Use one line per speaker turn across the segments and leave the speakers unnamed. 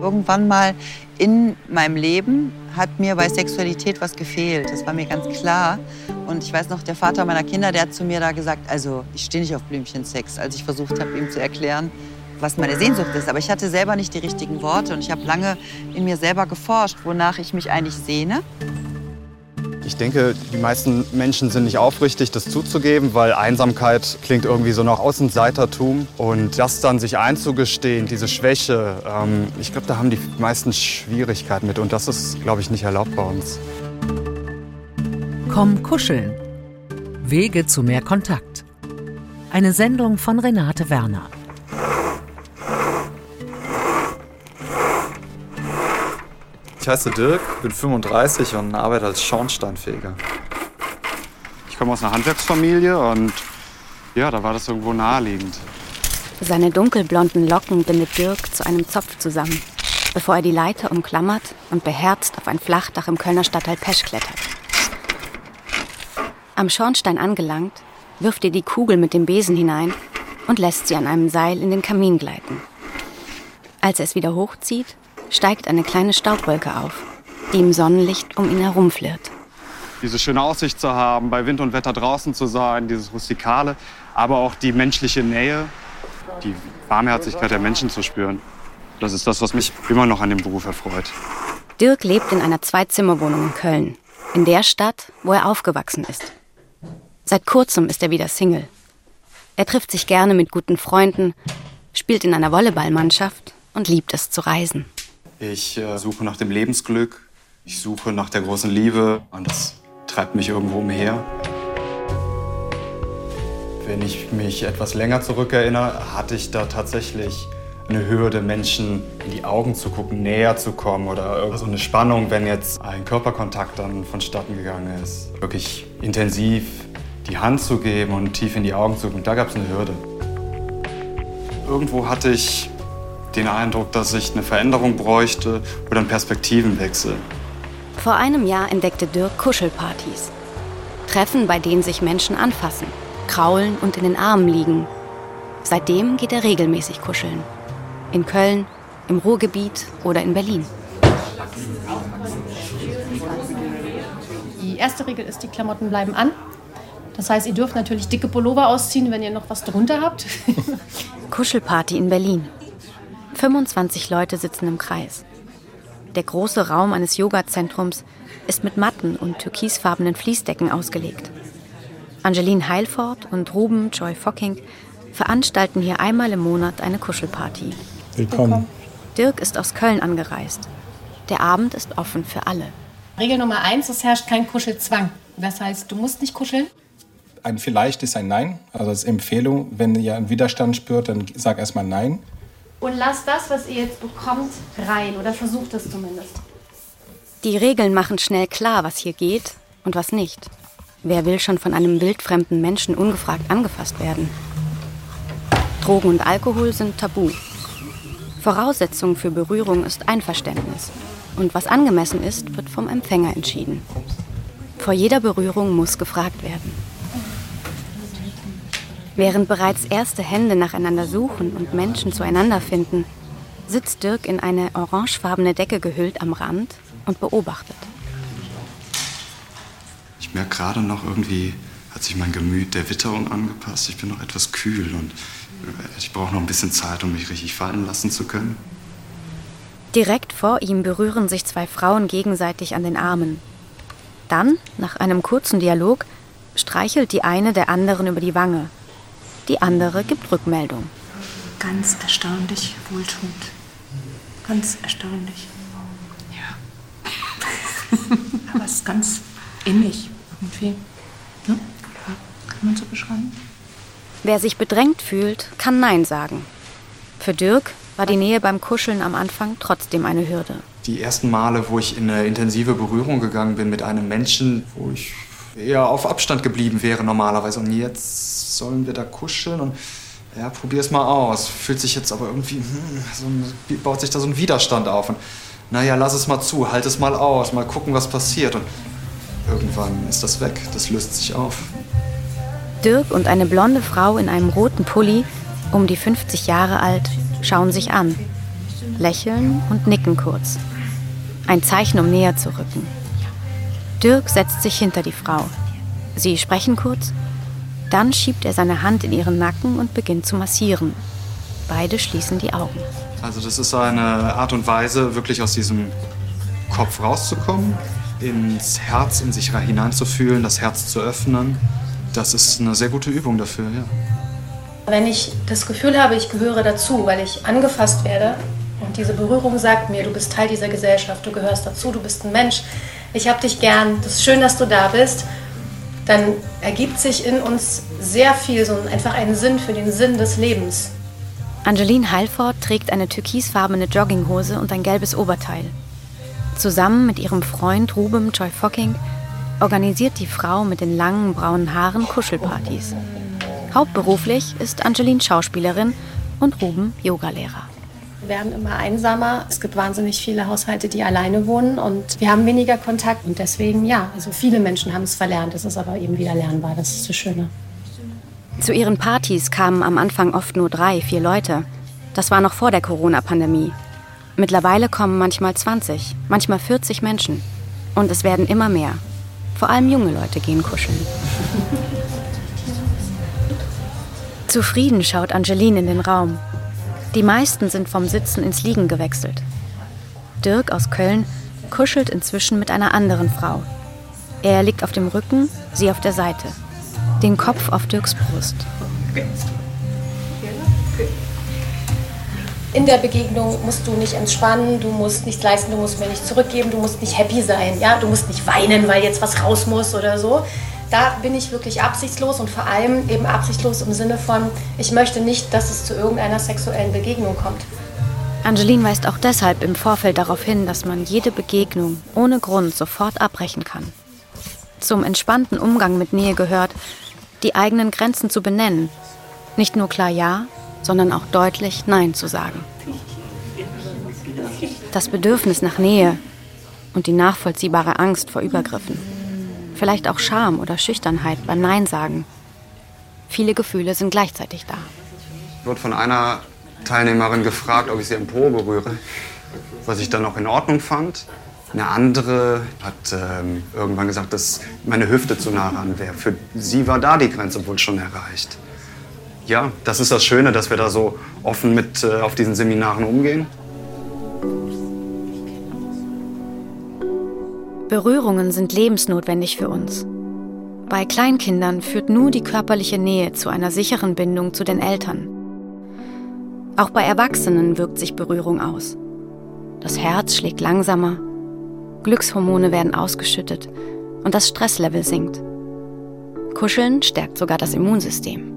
irgendwann mal in meinem Leben hat mir bei Sexualität was gefehlt. Das war mir ganz klar. Und ich weiß noch, der Vater meiner Kinder, der hat zu mir da gesagt, also ich stehe nicht auf Blümchensex, als ich versucht habe, ihm zu erklären, was meine Sehnsucht ist. Aber ich hatte selber nicht die richtigen Worte und ich habe lange in mir selber geforscht, wonach ich mich eigentlich sehne.
Ich denke, die meisten Menschen sind nicht aufrichtig, das zuzugeben, weil Einsamkeit klingt irgendwie so nach Außenseitertum. Und das dann sich einzugestehen, diese Schwäche, ich glaube, da haben die meisten Schwierigkeiten mit. Und das ist, glaube ich, nicht erlaubt bei uns.
Komm kuscheln. Wege zu mehr Kontakt. Eine Sendung von Renate Werner.
Ich heiße Dirk, bin 35 und arbeite als Schornsteinfeger.
Ich komme aus einer Handwerksfamilie und ja, da war das irgendwo naheliegend.
Seine dunkelblonden Locken bindet Dirk zu einem Zopf zusammen, bevor er die Leiter umklammert und beherzt auf ein Flachdach im Kölner Stadtteil Pesch klettert. Am Schornstein angelangt, wirft er die Kugel mit dem Besen hinein und lässt sie an einem Seil in den Kamin gleiten. Als er es wieder hochzieht, steigt eine kleine Staubwolke auf, die im Sonnenlicht um ihn herum flirrt.
Diese schöne Aussicht zu haben, bei Wind und Wetter draußen zu sein, dieses Rustikale, aber auch die menschliche Nähe, die Warmherzigkeit der Menschen zu spüren. Das ist das, was mich immer noch an dem Beruf erfreut.
Dirk lebt in einer Zwei-Zimmer-Wohnung in Köln, in der Stadt, wo er aufgewachsen ist. Seit kurzem ist er wieder Single. Er trifft sich gerne mit guten Freunden, spielt in einer Volleyballmannschaft und liebt es zu reisen.
Ich suche nach dem Lebensglück, ich suche nach der großen Liebe und das treibt mich irgendwo umher. Wenn ich mich etwas länger zurückerinnere, hatte ich da tatsächlich eine Hürde, Menschen in die Augen zu gucken, näher zu kommen oder so eine Spannung, wenn jetzt ein Körperkontakt dann vonstatten gegangen ist. Wirklich intensiv die Hand zu geben und tief in die Augen zu gucken, da gab es eine Hürde. Irgendwo hatte ich den Eindruck, dass ich eine Veränderung bräuchte oder einen Perspektivenwechsel.
Vor einem Jahr entdeckte Dirk Kuschelpartys. Treffen, bei denen sich Menschen anfassen, kraulen und in den Armen liegen. Seitdem geht er regelmäßig kuscheln. In Köln, im Ruhrgebiet oder in Berlin.
Die erste Regel ist, die Klamotten bleiben an. Das heißt, ihr dürft natürlich dicke Pullover ausziehen, wenn ihr noch was drunter habt.
Kuschelparty in Berlin. 25 Leute sitzen im Kreis. Der große Raum eines Yoga-Zentrums ist mit matten und türkisfarbenen Fließdecken ausgelegt. Angeline Heilfort und Ruben Joy Focking veranstalten hier einmal im Monat eine Kuschelparty.
Willkommen.
Dirk ist aus Köln angereist. Der Abend ist offen für alle.
Regel Nummer 1, es herrscht kein Kuschelzwang. Das heißt, du musst nicht kuscheln.
Ein Vielleicht ist ein Nein. Also als Empfehlung, wenn ihr einen Widerstand spürt, dann sag erstmal Nein.
Und lasst das, was ihr jetzt bekommt, rein. Oder versucht es zumindest.
Die Regeln machen schnell klar, was hier geht und was nicht. Wer will schon von einem wildfremden Menschen ungefragt angefasst werden? Drogen und Alkohol sind tabu. Voraussetzung für Berührung ist Einverständnis. Und was angemessen ist, wird vom Empfänger entschieden. Vor jeder Berührung muss gefragt werden. Während bereits erste Hände nacheinander suchen und Menschen zueinander finden, sitzt Dirk in eine orangefarbene Decke gehüllt am Rand und beobachtet.
Ich merke gerade noch, irgendwie hat sich mein Gemüt der Witterung angepasst. Ich bin noch etwas kühl und ich brauche noch ein bisschen Zeit, um mich richtig fallen lassen zu können.
Direkt vor ihm berühren sich zwei Frauen gegenseitig an den Armen. Dann, nach einem kurzen Dialog, streichelt die eine der anderen über die Wange. Die andere gibt Rückmeldung.
Ganz erstaunlich wohltuend. Ganz erstaunlich. Ja. Aber es ist ganz innig irgendwie. Ja? Kann man so beschreiben?
Wer sich bedrängt fühlt, kann Nein sagen. Für Dirk war die Nähe beim Kuscheln am Anfang trotzdem eine Hürde.
Die ersten Male, wo ich in eine intensive Berührung gegangen bin mit einem Menschen, wo ich eher auf Abstand geblieben wäre normalerweise. Und jetzt sollen wir da kuscheln und ja, probier's mal aus. Fühlt sich jetzt aber irgendwie, baut sich da so ein Widerstand auf. Und naja, lass es mal zu, halt es mal aus, mal gucken, was passiert. Und irgendwann ist das weg, das löst sich auf.
Dirk und eine blonde Frau in einem roten Pulli, um die 50 Jahre alt, schauen sich an. lächeln und nicken kurz. Ein Zeichen, um näher zu rücken. Dirk setzt sich hinter die Frau. Sie sprechen kurz, dann schiebt er seine Hand in ihren Nacken und beginnt zu massieren. Beide schließen die Augen.
Also das ist eine Art und Weise, wirklich aus diesem Kopf rauszukommen, ins Herz in sich hineinzufühlen, das Herz zu öffnen. Das ist eine sehr gute Übung dafür, ja.
Wenn ich das Gefühl habe, ich gehöre dazu, weil ich angefasst werde und diese Berührung sagt mir, du bist Teil dieser Gesellschaft, du gehörst dazu, du bist ein Mensch, ich hab dich gern, das ist schön, dass du da bist, dann ergibt sich in uns sehr viel, so einfach einen Sinn für den Sinn des Lebens.
Angeline Heilfort trägt eine türkisfarbene Jogginghose und ein gelbes Oberteil. Zusammen mit ihrem Freund Ruben Choi Fokking organisiert die Frau mit den langen braunen Haaren Kuschelpartys. Hauptberuflich ist Angeline Schauspielerin und Ruben Yogalehrer.
Wir werden immer einsamer. Es gibt wahnsinnig viele Haushalte, die alleine wohnen und wir haben weniger Kontakt. Und deswegen, ja, also viele Menschen haben es verlernt. Es ist aber eben wieder lernbar. Das ist das Schöne.
Zu ihren Partys kamen am Anfang oft nur 3, 4 Leute. Das war noch vor der Corona-Pandemie. Mittlerweile kommen manchmal 20, manchmal 40 Menschen. Und es werden immer mehr. Vor allem junge Leute gehen kuscheln. Zufrieden schaut Angeline in den Raum. Die meisten sind vom Sitzen ins Liegen gewechselt. Dirk aus Köln kuschelt inzwischen mit einer anderen Frau. Er liegt auf dem Rücken, sie auf der Seite. Den Kopf auf Dirks Brust.
In der Begegnung musst du nicht entspannen, du musst nichts leisten, du musst mir nicht zurückgeben, du musst nicht happy sein, ja? Du musst nicht weinen, weil jetzt was raus muss oder so. Da bin ich wirklich absichtslos und vor allem eben absichtslos im Sinne von, ich möchte nicht, dass es zu irgendeiner sexuellen Begegnung kommt.
Angeline weist auch deshalb im Vorfeld darauf hin, dass man jede Begegnung ohne Grund sofort abbrechen kann. Zum entspannten Umgang mit Nähe gehört, die eigenen Grenzen zu benennen. Nicht nur klar Ja, sondern auch deutlich Nein zu sagen. Das Bedürfnis nach Nähe und die nachvollziehbare Angst vor Übergriffen. Vielleicht auch Scham oder Schüchternheit beim Nein sagen. Viele Gefühle sind gleichzeitig da.
Ich wurde von einer Teilnehmerin gefragt, ob ich sie am Po berühre, was ich dann auch in Ordnung fand. Eine andere hat irgendwann gesagt, dass meine Hüfte zu nah ran wäre. Für sie war da die Grenze wohl schon erreicht. Ja, das ist das Schöne, dass wir da so offen mit auf diesen Seminaren umgehen.
Berührungen sind lebensnotwendig für uns. Bei Kleinkindern führt nur die körperliche Nähe zu einer sicheren Bindung zu den Eltern. Auch bei Erwachsenen wirkt sich Berührung aus. Das Herz schlägt langsamer, Glückshormone werden ausgeschüttet und das Stresslevel sinkt. Kuscheln stärkt sogar das Immunsystem.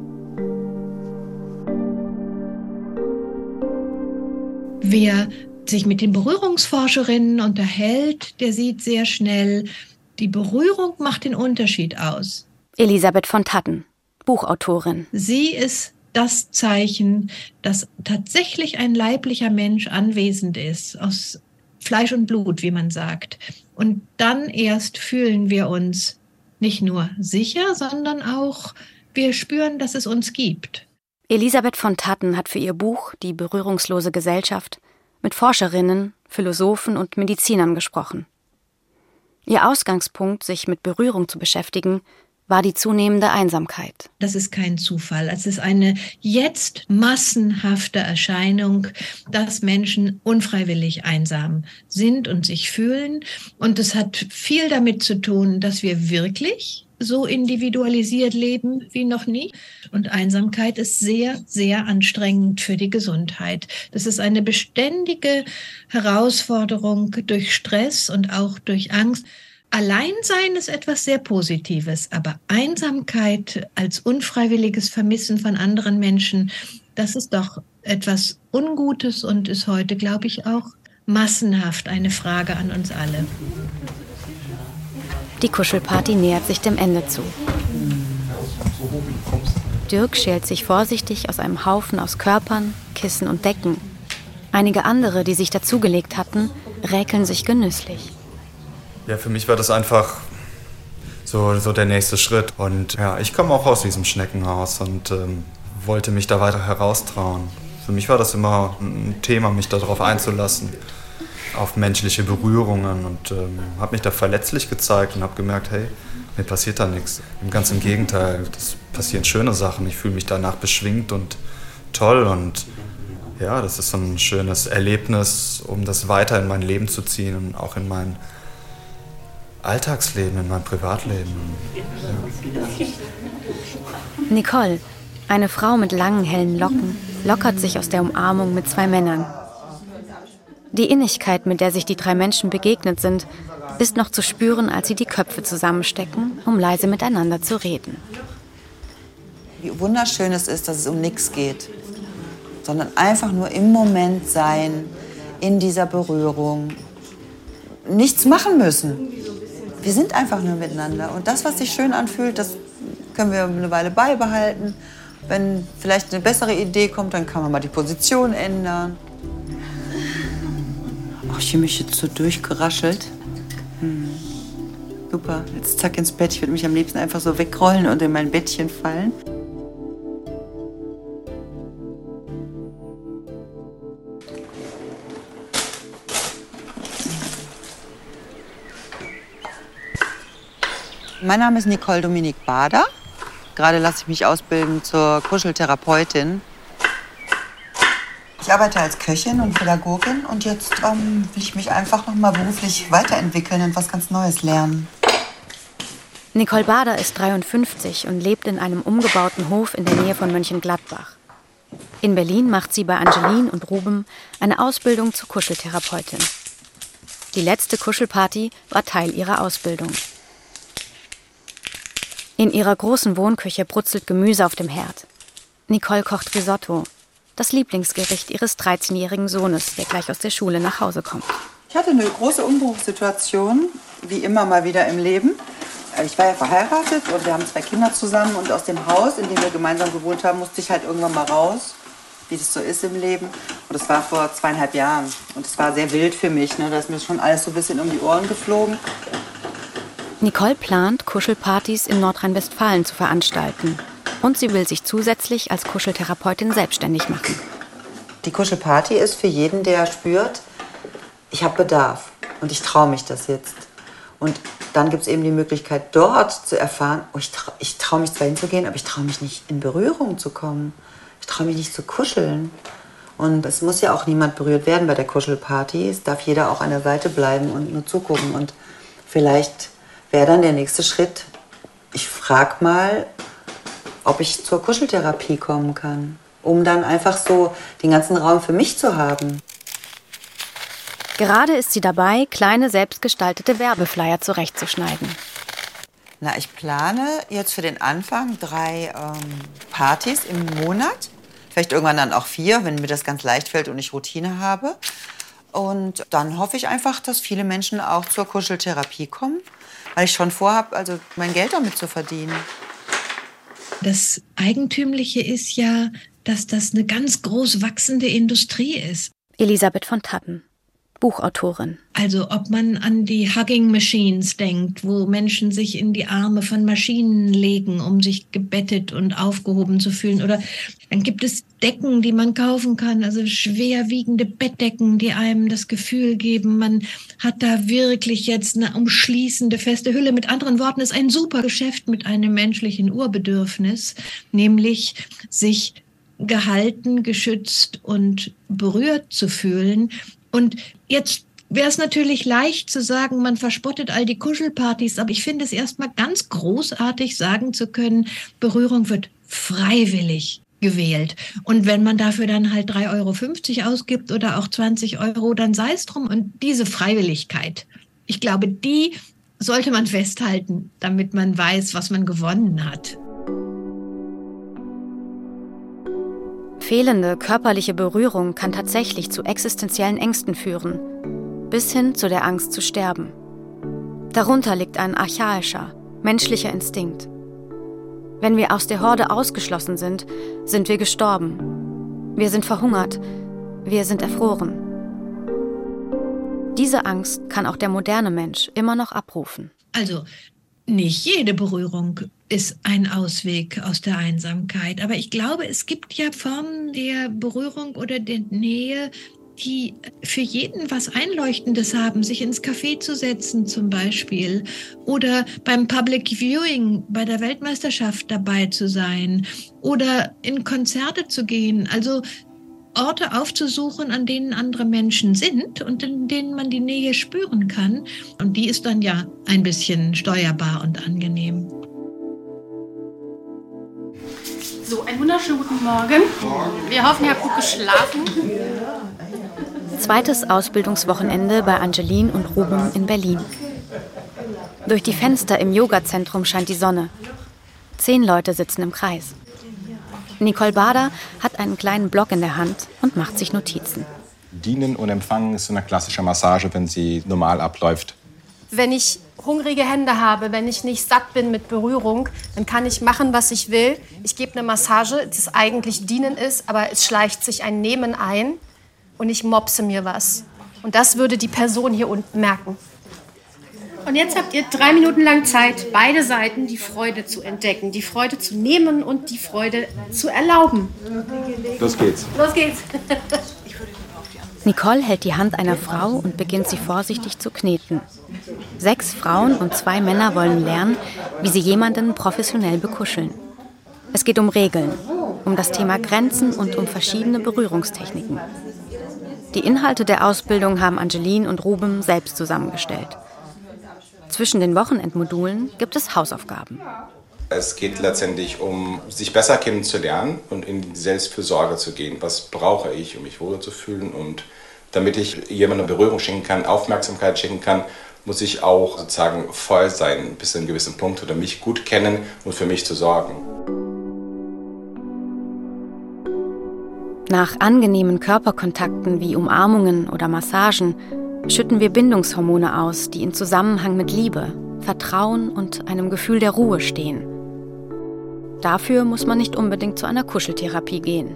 Wer sich mit den Berührungsforscherinnen unterhält, der sieht sehr schnell, die Berührung macht den Unterschied aus.
Elisabeth von Tatten, Buchautorin.
Sie ist das Zeichen, dass tatsächlich ein leiblicher Mensch anwesend ist, aus Fleisch und Blut, wie man sagt. Und dann erst fühlen wir uns nicht nur sicher, sondern auch, wir spüren, dass es uns gibt.
Elisabeth von Tatten hat für ihr Buch »Die berührungslose Gesellschaft« mit Forscherinnen, Philosophen und Medizinern gesprochen. Ihr Ausgangspunkt, sich mit Berührung zu beschäftigen, war die zunehmende Einsamkeit.
Das ist kein Zufall. Es ist eine jetzt massenhafte Erscheinung, dass Menschen unfreiwillig einsam sind und sich fühlen. Und es hat viel damit zu tun, dass wir wirklich so individualisiert leben wie noch nie. Und Einsamkeit ist sehr, sehr anstrengend für die Gesundheit. Das ist eine beständige Herausforderung durch Stress und auch durch Angst. Alleinsein ist etwas sehr Positives, aber Einsamkeit als unfreiwilliges Vermissen von anderen Menschen, das ist doch etwas Ungutes und ist heute, glaube ich, auch massenhaft eine Frage an uns alle.
Die Kuschelparty nähert sich dem Ende zu. Dirk schält sich vorsichtig aus einem Haufen aus Körpern, Kissen und Decken. Einige andere, die sich dazugelegt hatten, räkeln sich genüsslich.
Ja, für mich war das einfach so der nächste Schritt. Und ja, ich komme auch aus diesem Schneckenhaus und wollte mich da weiter heraustrauen.
Für mich war das immer ein Thema, mich darauf einzulassen, auf menschliche Berührungen und habe mich da verletzlich gezeigt und habe gemerkt, hey, mir passiert da nichts. Ganz im Gegenteil, das passieren schöne Sachen. Ich fühle mich danach beschwingt und toll und ja, das ist so ein schönes Erlebnis, um das weiter in mein Leben zu ziehen und auch in mein Alltagsleben, in mein Privatleben. Ja.
Nicole, eine Frau mit langen, hellen Locken, lockert sich aus der Umarmung mit 2 Männern. Die Innigkeit, mit der sich die 3 Menschen begegnet sind, ist noch zu spüren, als sie die Köpfe zusammenstecken, um leise miteinander zu reden.
Wie wunderschön es ist, dass es um nichts geht, sondern einfach nur im Moment sein, in dieser Berührung, nichts machen müssen. Wir sind einfach nur miteinander. Und das, was sich schön anfühlt, das können wir eine Weile beibehalten. Wenn vielleicht eine bessere Idee kommt, dann kann man mal die Position ändern. Ach, ich habe mich jetzt so durchgeraschelt. Super, jetzt zack ins Bett. Ich würde mich am liebsten einfach so wegrollen und in mein Bettchen fallen. Mein Name ist Nicole Dominique Bader. Gerade lasse ich mich ausbilden zur Kuscheltherapeutin. Ich arbeite als Köchin und Pädagogin und jetzt will ich mich einfach noch mal beruflich weiterentwickeln und was ganz Neues lernen.
Nicole Bader ist 53 und lebt in einem umgebauten Hof in der Nähe von Mönchengladbach. In Berlin macht sie bei Angeline und Ruben eine Ausbildung zur Kuscheltherapeutin. Die letzte Kuschelparty war Teil ihrer Ausbildung. In ihrer großen Wohnküche brutzelt Gemüse auf dem Herd. Nicole kocht Risotto, das Lieblingsgericht ihres 13-jährigen Sohnes, der gleich aus der Schule nach Hause kommt.
Ich hatte eine große Umbruchssituation, wie immer mal wieder im Leben. Ich war ja verheiratet und wir haben 2 Kinder zusammen und aus dem Haus, in dem wir gemeinsam gewohnt haben, musste ich halt irgendwann mal raus, wie das so ist im Leben. Und das war vor 2,5 Jahren und es war sehr wild für mich, ne? Da ist mir schon alles so ein bisschen um die Ohren geflogen.
Nicole plant, Kuschelpartys in Nordrhein-Westfalen zu veranstalten. Und sie will sich zusätzlich als Kuscheltherapeutin selbstständig machen.
Die Kuschelparty ist für jeden, der spürt, ich habe Bedarf und ich traue mich das jetzt. Und dann gibt es eben die Möglichkeit, dort zu erfahren, oh, ich traue mich zwar hinzugehen, aber ich traue mich nicht in Berührung zu kommen. Ich traue mich nicht zu kuscheln. Und es muss ja auch niemand berührt werden bei der Kuschelparty. Es darf jeder auch an der Seite bleiben und nur zugucken. Und vielleicht wäre dann der nächste Schritt, ich frage mal, ob ich zur Kuscheltherapie kommen kann, um dann einfach so den ganzen Raum für mich zu haben.
Gerade ist sie dabei, kleine selbstgestaltete Werbeflyer zurechtzuschneiden.
Na, ich plane jetzt für den Anfang 3 Partys im Monat. Vielleicht irgendwann dann auch 4, wenn mir das ganz leicht fällt und ich Routine habe. Und dann hoffe ich einfach, dass viele Menschen auch zur Kuscheltherapie kommen, weil ich schon vorhabe, also mein Geld damit zu verdienen.
Das Eigentümliche ist ja, dass das eine ganz groß wachsende Industrie ist.
Elisabeth von Tappen, Buchautorin.
Also ob man an die Hugging Machines denkt, wo Menschen sich in die Arme von Maschinen legen, um sich gebettet und aufgehoben zu fühlen. Oder dann gibt es Decken, die man kaufen kann, also schwerwiegende Bettdecken, die einem das Gefühl geben, man hat da wirklich jetzt eine umschließende, feste Hülle. Mit anderen Worten, ist ein super Geschäft mit einem menschlichen Urbedürfnis, nämlich sich gehalten, geschützt und berührt zu fühlen. Und jetzt wäre es natürlich leicht zu sagen, man verspottet all die Kuschelpartys, aber ich finde es erstmal ganz großartig, sagen zu können, Berührung wird freiwillig gewählt. Und wenn man dafür dann halt 3,50 € ausgibt oder auch 20 €, dann sei es drum. Und diese Freiwilligkeit, ich glaube, die sollte man festhalten, damit man weiß, was man gewonnen hat.
Fehlende körperliche Berührung kann tatsächlich zu existenziellen Ängsten führen, bis hin zu der Angst zu sterben. Darunter liegt ein archaischer, menschlicher Instinkt. Wenn wir aus der Horde ausgeschlossen sind, sind wir gestorben. Wir sind verhungert. Wir sind erfroren. Diese Angst kann auch der moderne Mensch immer noch abrufen.
Also nicht jede Berührung ist ein Ausweg aus der Einsamkeit. Aber ich glaube, es gibt ja Formen der Berührung oder der Nähe, die für jeden was Einleuchtendes haben, sich ins Café zu setzen zum Beispiel oder beim Public Viewing bei der Weltmeisterschaft dabei zu sein oder in Konzerte zu gehen. Also Orte aufzusuchen, an denen andere Menschen sind und in denen man die Nähe spüren kann. Und die ist dann ja ein bisschen steuerbar und angenehm.
So, einen wunderschönen guten Morgen. Wir hoffen, ihr habt gut geschlafen.
Zweites Ausbildungswochenende bei Angeline und Ruben in Berlin. Durch die Fenster im Yogazentrum scheint die Sonne. 10 Leute sitzen im Kreis. Nicole Bader hat einen kleinen Block in der Hand und macht sich Notizen.
Dienen und Empfangen ist so eine klassische Massage, wenn sie normal abläuft.
Wenn ich hungrige Hände habe, wenn ich nicht satt bin mit Berührung, dann kann ich machen, was ich will. Ich gebe eine Massage, das eigentlich Dienen ist, aber es schleicht sich ein Nehmen ein und ich mopse mir was. Und das würde die Person hier unten merken. Und jetzt habt ihr 3 Minuten lang Zeit, beide Seiten die Freude zu entdecken, die Freude zu nehmen und die Freude zu erlauben.
Los geht's.
Los geht's.
Nicole hält die Hand einer Frau und beginnt sie vorsichtig zu kneten. 6 Frauen und 2 Männer wollen lernen, wie sie jemanden professionell bekuscheln. Es geht um Regeln, um das Thema Grenzen und um verschiedene Berührungstechniken. Die Inhalte der Ausbildung haben Angeline und Ruben selbst zusammengestellt. Zwischen den Wochenendmodulen gibt es Hausaufgaben.
Es geht letztendlich um, sich besser kennenzulernen und in die Selbstfürsorge zu gehen. Was brauche ich, um mich wohler zu fühlen? Und damit ich jemandem Berührung schenken kann, Aufmerksamkeit schenken kann, muss ich auch sozusagen voll sein, bis zu einem gewissen Punkt oder mich gut kennen und für mich zu sorgen.
Nach angenehmen Körperkontakten wie Umarmungen oder Massagen schütten wir Bindungshormone aus, die in Zusammenhang mit Liebe, Vertrauen und einem Gefühl der Ruhe stehen. Dafür muss man nicht unbedingt zu einer Kuscheltherapie gehen.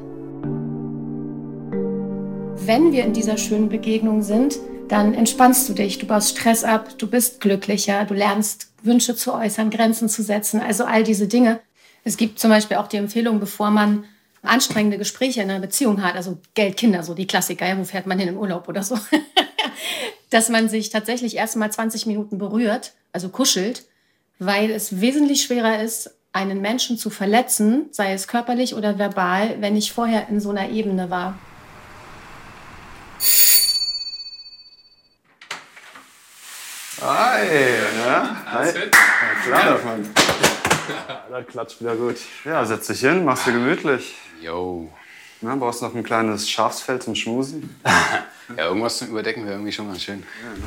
Wenn wir in dieser schönen Begegnung sind, dann entspannst du dich, du baust Stress ab, du bist glücklicher, du lernst Wünsche zu äußern, Grenzen zu setzen, also all diese Dinge. Es gibt zum Beispiel auch die Empfehlung, bevor man anstrengende Gespräche in einer Beziehung hat, also Geld, Kinder, so die Klassiker, ja, wo fährt man hin im Urlaub oder so, dass man sich tatsächlich erst mal 20 Minuten berührt, also kuschelt, weil es wesentlich schwerer ist, einen Menschen zu verletzen, sei es körperlich oder verbal, wenn ich vorher in so einer Ebene war.
Hi, ja? Hi. Ja, klar davon. Das klatscht wieder gut. Ja, setz dich hin, mach's dir gemütlich.
Jo.
Na, brauchst noch ein kleines Schafsfell zum Schmusen?
Ja, irgendwas zum Überdecken wäre irgendwie schon ganz schön.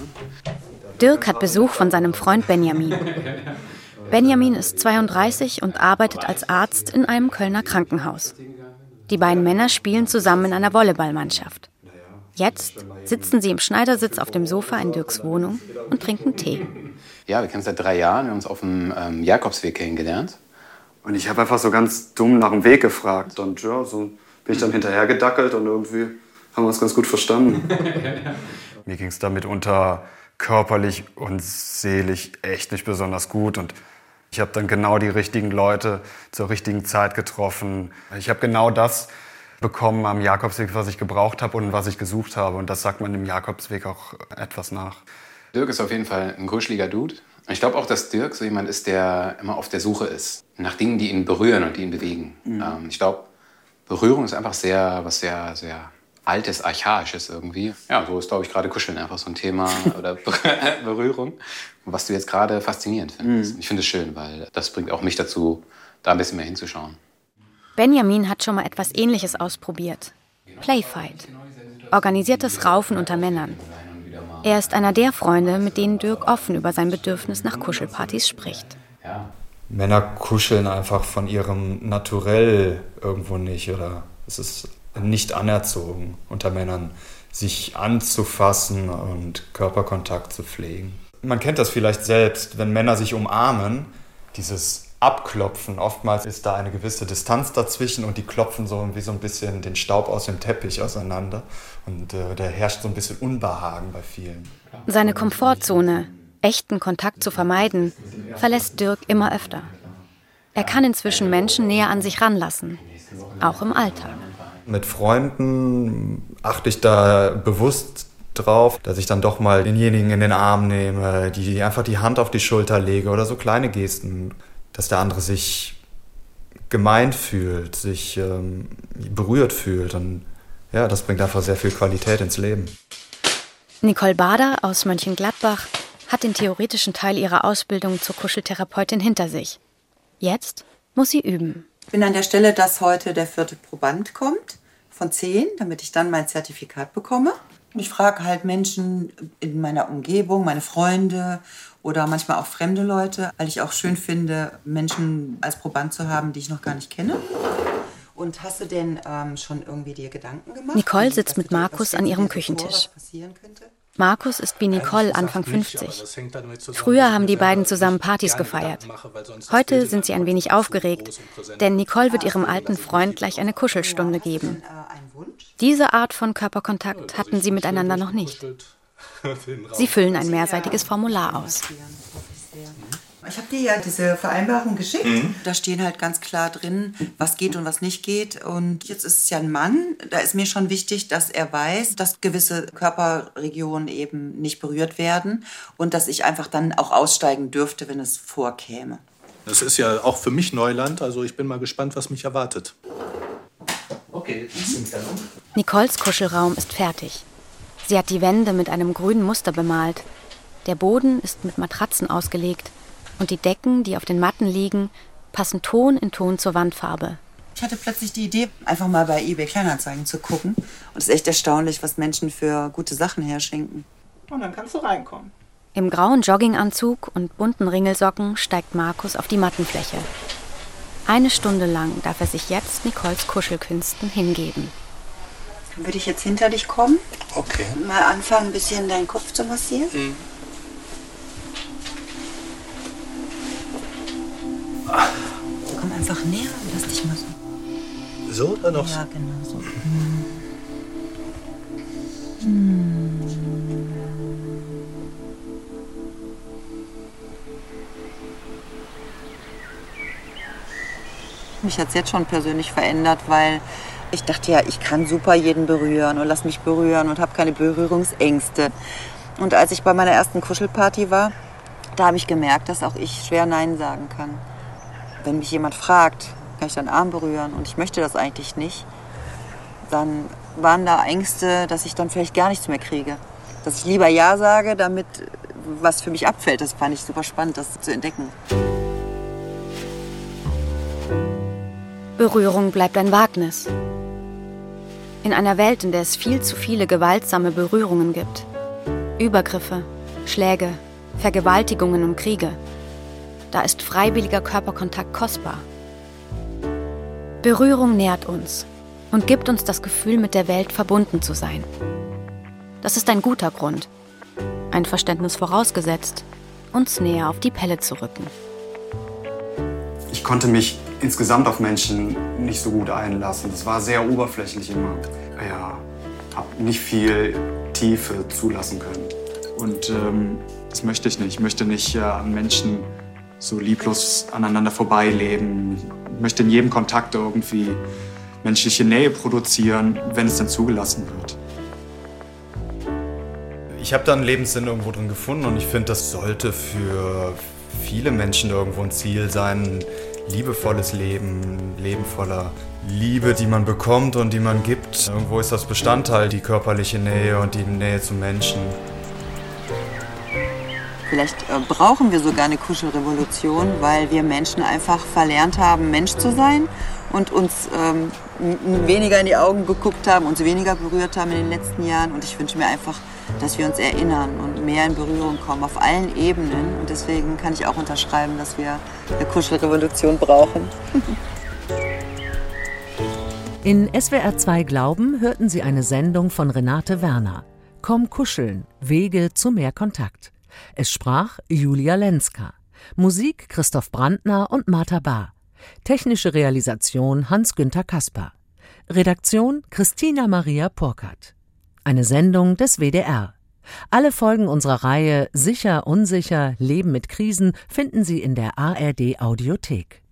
Dirk hat Besuch von seinem Freund Benjamin. Benjamin ist 32 und arbeitet als Arzt in einem Kölner Krankenhaus. Die beiden Männer spielen zusammen in einer Volleyballmannschaft. Jetzt sitzen sie im Schneidersitz auf dem Sofa in Dirks Wohnung und trinken Tee.
Ja, wir kennen uns seit 3 Jahren. Wir haben uns auf dem Jakobsweg kennengelernt.
Und ich habe einfach so ganz dumm nach dem Weg gefragt. Und ja, so bin ich dann hinterhergedackelt und irgendwie haben wir uns ganz gut verstanden. Mir ging es damit unter körperlich und seelisch echt nicht besonders gut. Und ich habe dann genau die richtigen Leute zur richtigen Zeit getroffen. Ich habe genau das bekommen am Jakobsweg, was ich gebraucht habe und was ich gesucht habe. Und das sagt man dem Jakobsweg auch etwas nach.
Dirk ist auf jeden Fall ein kuscheliger Dude. Ich glaube auch, dass Dirk so jemand ist, der immer auf der Suche ist nach Dingen, die ihn berühren und die ihn bewegen. Ich glaube, Berührung ist einfach was sehr, sehr Altes, Archaisches irgendwie. Ja, so ist, glaube ich, gerade Kuscheln einfach so ein Thema oder Berührung. Und was du jetzt gerade faszinierend findest. Ich finde es schön, weil das bringt auch mich dazu, da ein bisschen mehr hinzuschauen.
Benjamin hat schon mal etwas Ähnliches ausprobiert. Playfight. Organisiertes Raufen unter Männern. Er ist einer der Freunde, mit denen Dirk offen über sein Bedürfnis nach Kuschelpartys spricht.
Männer kuscheln einfach von ihrem Naturell irgendwo nicht. Oder es ist nicht anerzogen unter Männern, sich anzufassen und Körperkontakt zu pflegen. Man kennt das vielleicht selbst, wenn Männer sich umarmen, dieses Abklopfen. Oftmals ist da eine gewisse Distanz dazwischen und die klopfen so wie so ein bisschen den Staub aus dem Teppich auseinander. Und da herrscht so ein bisschen Unbehagen bei vielen.
Seine Komfortzone, echten Kontakt zu vermeiden, verlässt Dirk immer öfter. Er kann inzwischen Menschen näher an sich ranlassen, auch im Alltag.
Mit Freunden achte ich da bewusst drauf, dass ich dann doch mal denjenigen in den Arm nehme, die einfach die Hand auf die Schulter lege oder so kleine Gesten, dass der andere sich gemeint fühlt, sich berührt fühlt. Und ja, das bringt einfach sehr viel Qualität ins Leben.
Nicole Bader aus Mönchengladbach hat den theoretischen Teil ihrer Ausbildung zur Kuscheltherapeutin hinter sich. Jetzt muss sie üben.
Ich bin an der Stelle, dass heute der 4. Proband kommt von 10, damit ich dann mein Zertifikat bekomme. Und ich frage halt Menschen in meiner Umgebung, meine Freunde oder manchmal auch fremde Leute, weil ich auch schön finde, Menschen als Proband zu haben, die ich noch gar nicht kenne. Und hast du denn schon irgendwie dir Gedanken gemacht?
Nicole sitzt mit Markus an ihrem Küchentisch. Markus ist wie Nicole Anfang 50. Früher haben die beiden zusammen Partys gefeiert. Heute sind sie ein wenig aufgeregt, denn Nicole wird ihrem alten Freund gleich eine Kuschelstunde geben. Diese Art von Körperkontakt hatten sie miteinander noch nicht. Sie füllen ein mehrseitiges Formular aus.
Ich habe dir ja diese Vereinbarung geschickt. Da stehen halt ganz klar drin, was geht und was nicht geht. Und jetzt ist es ja ein Mann. Da ist mir schon wichtig, dass er weiß, dass gewisse Körperregionen eben nicht berührt werden und dass ich einfach dann auch aussteigen dürfte, wenn es vorkäme.
Das ist ja auch für mich Neuland. Also ich bin mal gespannt, was mich erwartet.
Okay,
Nicoles Kuschelraum ist fertig. Sie hat die Wände mit einem grünen Muster bemalt. Der Boden ist mit Matratzen ausgelegt. Und die Decken, die auf den Matten liegen, passen Ton in Ton zur Wandfarbe.
Ich hatte plötzlich die Idee, einfach mal bei eBay Kleinanzeigen zu gucken. Und es ist echt erstaunlich, was Menschen für gute Sachen herschenken. Und dann kannst du reinkommen.
Im grauen Jogginganzug und bunten Ringelsocken steigt Markus auf die Mattenfläche. 1 Stunde lang darf er sich jetzt Nicoles Kuschelkünsten hingeben.
Dann würde ich jetzt hinter dich kommen.
Okay.
Mal anfangen, ein bisschen deinen Kopf zu massieren. Komm einfach näher und lass dich mal so.
So oder noch?
Ja, genau so. Mich hat es jetzt schon persönlich verändert, weil ich dachte ja, ich kann super jeden berühren und lass mich berühren und habe keine Berührungsängste. Und als ich bei meiner ersten Kuschelparty war, da habe ich gemerkt, dass auch ich schwer Nein sagen kann. Wenn mich jemand fragt, kann ich deinen Arm berühren und ich möchte das eigentlich nicht, dann waren da Ängste, dass ich dann vielleicht gar nichts mehr kriege. Dass ich lieber Ja sage, damit was für mich abfällt. Das fand ich super spannend, das zu entdecken.
Berührung bleibt ein Wagnis. In einer Welt, in der es viel zu viele gewaltsame Berührungen gibt. Übergriffe, Schläge, Vergewaltigungen und Kriege. Da ist freiwilliger Körperkontakt kostbar. Berührung nährt uns und gibt uns das Gefühl, mit der Welt verbunden zu sein. Das ist ein guter Grund. Ein Verständnis vorausgesetzt, uns näher auf die Pelle zu rücken.
Ich konnte mich insgesamt auf Menschen nicht so gut einlassen. Es war sehr oberflächlich immer. Ja, habe nicht viel Tiefe zulassen können.
Und das möchte ich nicht. Ich möchte nicht an Menschen so lieblos aneinander vorbeileben. Ich möchte in jedem Kontakt irgendwie menschliche Nähe produzieren, wenn es dann zugelassen wird.
Ich habe da einen Lebenssinn irgendwo drin gefunden und ich finde, das sollte für viele Menschen irgendwo ein Ziel sein. Ein liebevolles Leben, ein Leben voller Liebe, die man bekommt und die man gibt. Irgendwo ist das Bestandteil, die körperliche Nähe und die Nähe zum Menschen.
Vielleicht brauchen wir sogar eine Kuschelrevolution, weil wir Menschen einfach verlernt haben, Mensch zu sein und uns weniger in die Augen geguckt haben, uns weniger berührt haben in den letzten Jahren. Und ich wünsche mir einfach, dass wir uns erinnern und mehr in Berührung kommen, auf allen Ebenen. Und deswegen kann ich auch unterschreiben, dass wir eine Kuschelrevolution brauchen.
In SWR 2 Glauben hörten Sie eine Sendung von Renate Werner. Komm kuscheln, Wege zu mehr Kontakt. Es sprach Julia Lenska. Musik Christoph Brandner und Martha Bahr. Technische Realisation Hans-Günther Kasper. Redaktion Christina Maria Purkert. Eine Sendung des WDR. Alle Folgen unserer Reihe Sicher, Unsicher, Leben mit Krisen finden Sie in der ARD Audiothek.